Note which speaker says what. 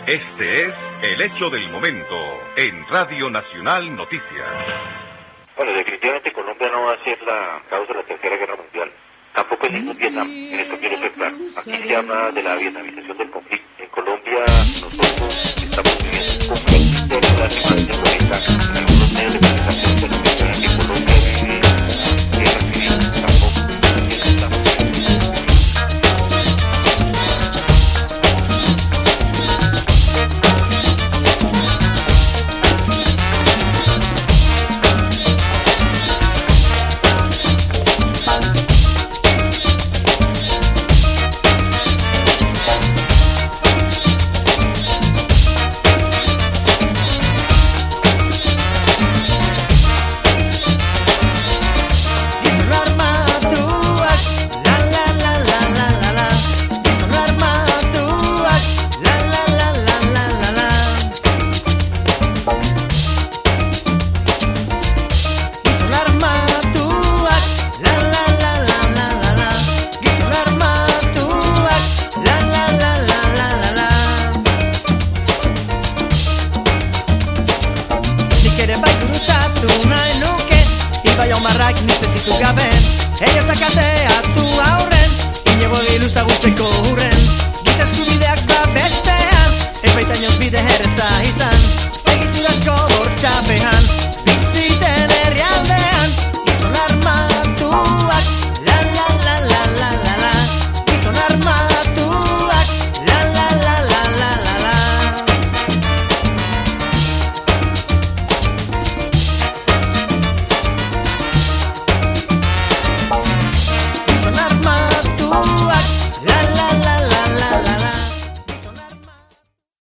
Speaker 1: Este es El Hecho del Momento en Radio Nacional Noticias.
Speaker 2: Bueno, definitivamente Colombia no va a ser la causa de la Tercera Guerra Mundial. Tampoco es ningún Vietnam, en esto quiero ser claro. Aquí se habla de la vietnamización del conflicto. En Colombia nosotros estamos viviendo un conflicto interno de hace más de 40 años. En algunos medios de comunicación se nos menciona que Colombia vive guerra civil. Tampoco estamos.
Speaker 3: Ella zakate atu aurren, inigo biluzagutzeko hurren, giza eskubide